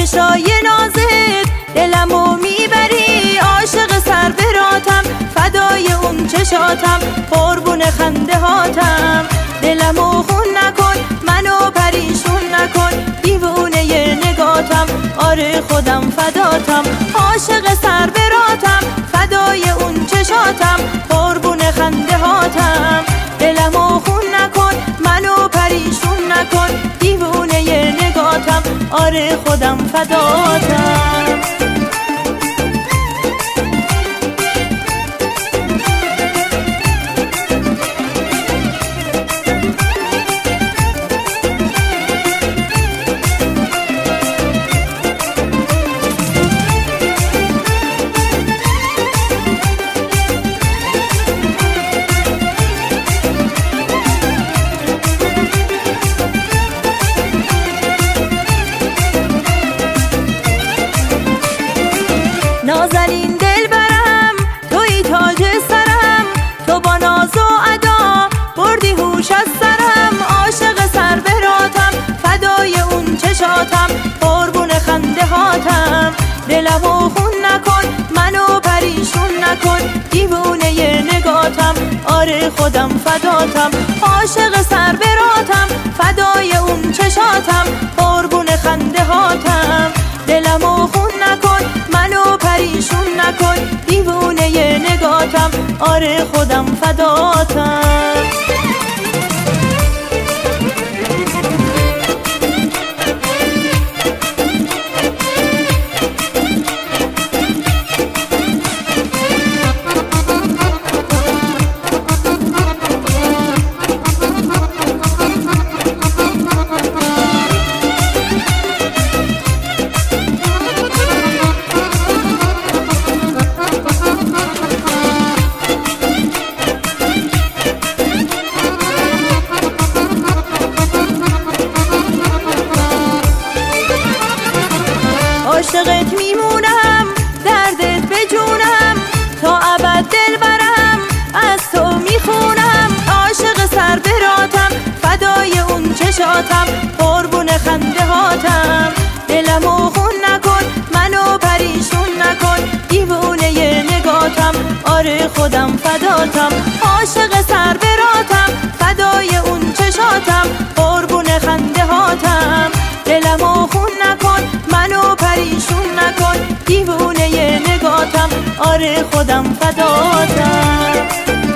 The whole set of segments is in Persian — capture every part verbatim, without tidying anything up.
چشای نازت دلمو میبری، عاشق سر براتم فدای اون چشاتم، قربون خنده هاتم. دلمو خون نکن منو پریشون نکن، دیوونه نگاتم آره خودم فداتم، عاشق سر براتم فدای اون چشاتم، قربون خنده هاتم. دلمو خون نکن منو پریشون نکن، دیوونه نگاتم آره خودم فداتم. نازنین دل برم توی تاج سرم، تو با ناز و ادا بردی هوش از سرم، عاشق سر براتم فدای اون چشاتم، قربون خنده هاتم. دلمو خون نکن منو پریشون نکن، دیوونه نگاتم آره خودم فداتم، عاشق سر براتم فدای اون چشاتم، قربون خنده هاتم. دلمو خون نکن منو پریشون نکن، دیوونه نگاتم آره خودم فداتم. عاشقت میمونم دردت بجونم، تا ابد دل برم از تو میخونم، عاشق سر براتم فدای اون چشاتم، قربون خنده هاتم. دلمو خون نکن منو پریشون نکن، دیوونه نگاتم آره خودم فداتم، عاشق سر براتم فدای اون چشاتم، قربون خنده هاتم. دلمو خون نکن منو پریشون نکن، دیوونه نگاتم آره خودم فداتم.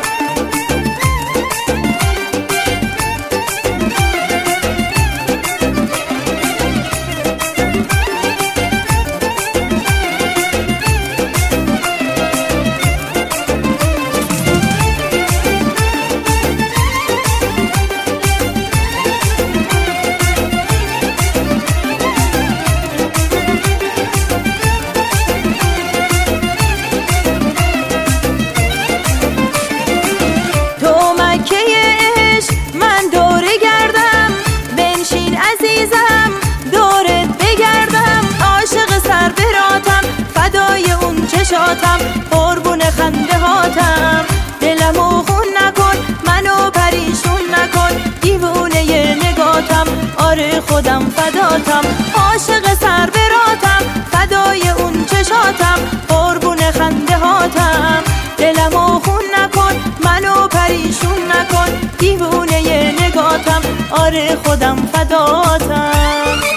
چشاتم قربون خنده هاتم. دلمو خون نکن منو پریشون نکن، دیوونه نگاتم آره خودم فداتم، عاشق سر براتم فدای اون چشاتم، قربون خنده هاتم. دلمو خون نکن منو پریشون نکن، دیوونه نگاتم آره خودم فداتم.